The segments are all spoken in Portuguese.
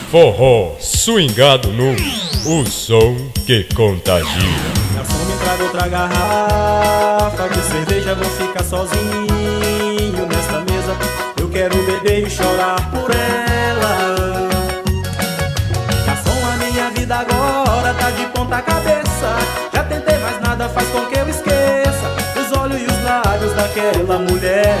Forró swingado novo, o som que contagia. Garçom, me traga outra garrafa de cerveja, vou ficar sozinho nesta mesa. Eu quero beber e chorar por ela. Garçom, a minha vida agora tá de ponta cabeça. Já tentei, mas nada faz com que eu esqueça os olhos e os lábios daquela mulher.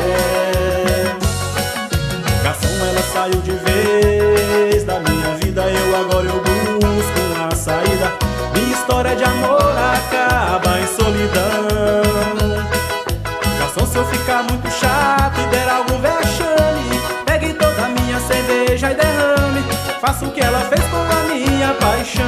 Garçom, ela saiu de vez da minha vida, agora eu busco uma saída. Minha história de amor acaba em solidão. Garçom, se eu ficar muito chato e der algum vexame, pegue toda a minha cerveja e derrame. Faça o que ela fez com a minha paixão.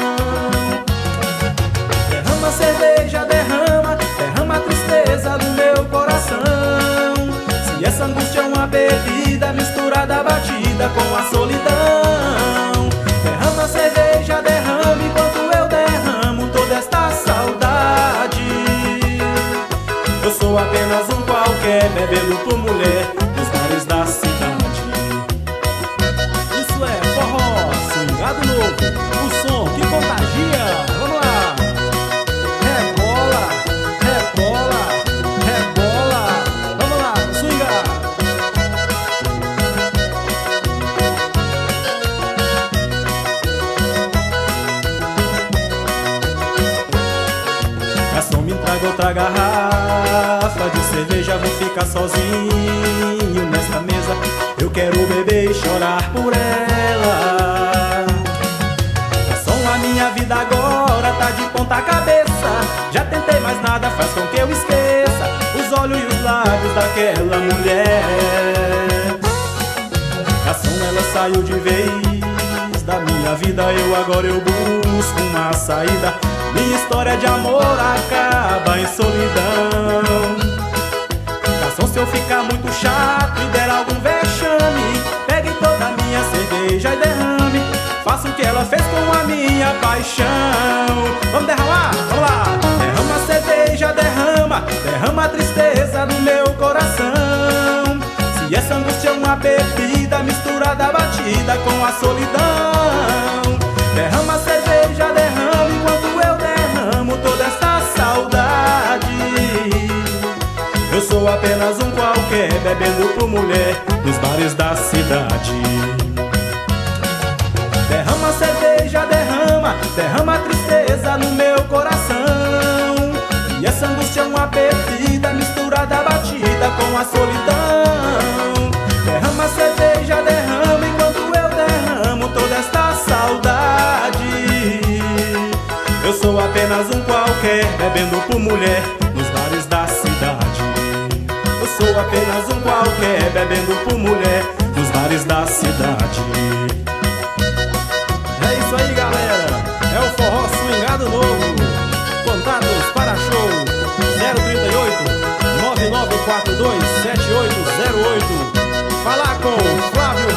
Derrama a cerveja, derrama a tristeza do meu coração. Se essa angústia é uma bebida misturada, batida com a solidão, derrama a cerveja, derrame enquanto eu derramo toda esta saudade. Eu sou apenas um qualquer, bebendo por mulher nos bares da cidade. Isso é forró swingado novo, o som que contagia. Vamos lá! Rebola, rebola, rebola. Vamos lá, swinga! Garçom, me traga outra garrafa de cerveja, vou ficar sozinho nesta mesa. Eu quero beber e chorar por ela. Garçom, a minha vida agora tá de ponta cabeça. Já tentei, mas nada faz com que eu esqueça os olhos e os lábios daquela mulher. Garçom, ela saiu de vez da minha vida, agora eu busco uma saída. Minha história de amor acaba em solidão. Garçom, se eu ficar muito chato e der algum vexame, pegue toda a minha cerveja e derrame. Faça o que ela fez com a minha paixão. Vamos derramar? Vamos lá! Derrama a cerveja, derrama a tristeza do meu coração. Se essa angústia é uma bebida misturada, batida com a solidão, derrama a cerveja, derrame enquanto eu derramo toda essa saudade. Eu sou apenas um qualquer, bebendo por mulher nos bares da cidade. Derrama a cerveja, derrama a tristeza no meu coração. E essa angústia é uma bebida misturada, batida com a solidão. Derrama a cerveja, derrama enquanto eu derramo toda esta saudade. Eu sou apenas um qualquer, bebendo por mulher nos bares da cidade. Eu sou apenas um qualquer, bebendo por mulher nos bares da cidade. É isso aí, galera, é o forró swingado novo. Contatos para show 038 9942 7808. Falar com Flávio